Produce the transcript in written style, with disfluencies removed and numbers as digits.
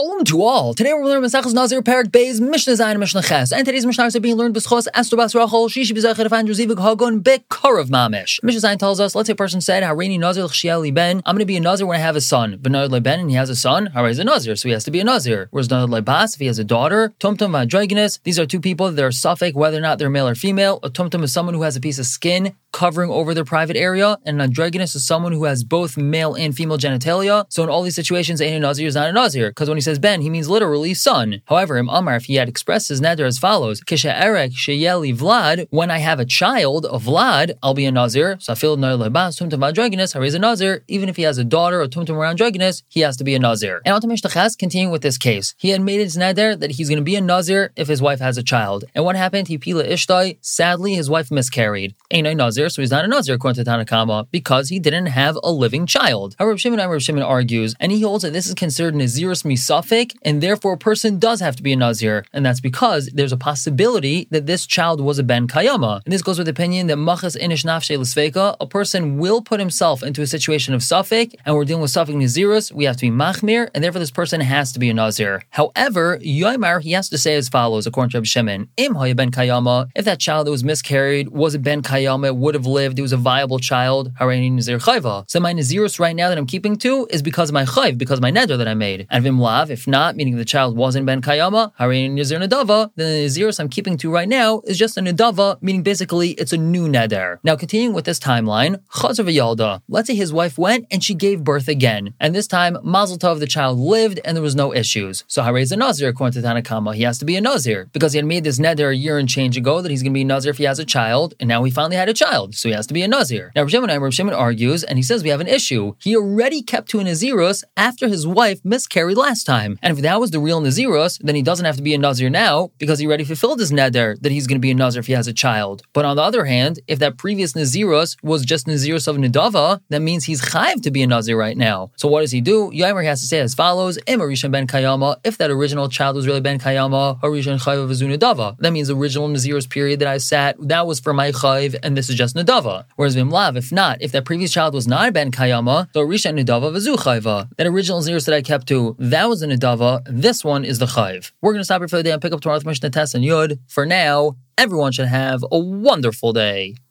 Shalom to all. Today we're learning Maseches Nazir Perek Beis Mishnah Zayin and Mishnah Ches. And today's Mishnahs are being learned b'schos Esther Bas Rachel Shishi B'Zachar Defan Josivik Hagon Bekarav Mamish. Mishnah Zayin tells us, let's say a person said, Harini Nazir L'Chshiel Ben. I'm going to be a Nazir when I have a son. V'Nadar LeBen, and he has a son. Haray is a Nazir, so he has to be a Nazir. Whereas Nadar LeBas, if he has a daughter. Tumtum V'Androginus. These are two people that are suffix whether or not they're male or female. A Tumtum is someone who has a piece of skin covering over their private area, and an androgynous is someone who has both male and female genitalia. So in all these situations, a Nazir is not a Nazir, because when he says Ben, he means literally son. However, Amar, if he had expressed his neder as follows, Kisha Sheyeli Vlad, when I have a child of Vlad, I'll be a Nazir. Safil Nar Lebas, Tumtum Androgynous, Hariz a Nazir. Even if he has a daughter or Tumtum or androgynous, he has to be a Nazir. And Mishnah Ches, continuing with this case, he had made his neder that he's going to be a Nazir if his wife has a child. And what happened? He pila ishtai. Sadly, his wife miscarried. Ain't a Nazir, so he's not a Nazir according to Tanna Kama because he didn't have a living child. However, Rav Shimon argues, and he holds that this is considered Nazirus misafik, and therefore a person does have to be a Nazir, and that's because there's a possibility that this child was a Ben Kayama. And this goes with the opinion that Machas Inish Nafshe L'Sveika, a person will put himself into a situation of Safik, and we're dealing with Safik Nazirus, we have to be Machmir, and therefore this person has to be a Nazir. However, Yoimar, he has to say as follows, according to Rav Shimon, Im Haya Ben Kayama, if that child that was miscarried was a Ben Kayama, it would have lived, it was a viable child, Hareini Nazir Chayva. So my Nazirus right now that I'm keeping to is because of my Chayv, because of my neder that I made. And Vim Lav, if not, meaning the child wasn't Ben Kayama, Hareini Nazir Nadava, then the Nazirus I'm keeping to right now is just a Nadava, meaning basically it's a new neder. Now continuing with this timeline, Chazav Yalda. Let's say his wife went and she gave birth again. And this time, Mazel Tov, the child lived and there was no issues. So Harei is a Nazir according to Tanna Kama. He has to be a Nazir because he had made this neder a year and change ago that he's going to be a Nazir if he has a child, and now he finally had a child, so he has to be a Nazir. Now Rav Shimon argues, and he says we have an issue. He already kept to a Nazirus after his wife miscarried last time. And if that was the real Nazirus, then he doesn't have to be a Nazir now because he already fulfilled his neder that he's going to be a Nazir if he has a child. But on the other hand, if that previous Nazirus was just Nazirus of Nidava, that means he's chayiv to be a Nazir right now. So what does he do? Yomer has to say as follows, Im Arishan Ben Kayama, if that original child was really Ben Kayama, Arishan Chayiv Azu Nidava. That means the original Nazirus period that I sat, that was for my chayiv, and this is just Nidava. Whereas Vimlav, if not, if that previous child was not a Ben Kayama, so Arishan Nidava Vazu Chayva. That original Nazirus that I kept to, that was the Nidava, this one is the chayiv. We're going to stop here for the day and pick up tomorrow's Mishnah Tes and Yud. For now, everyone should have a wonderful day.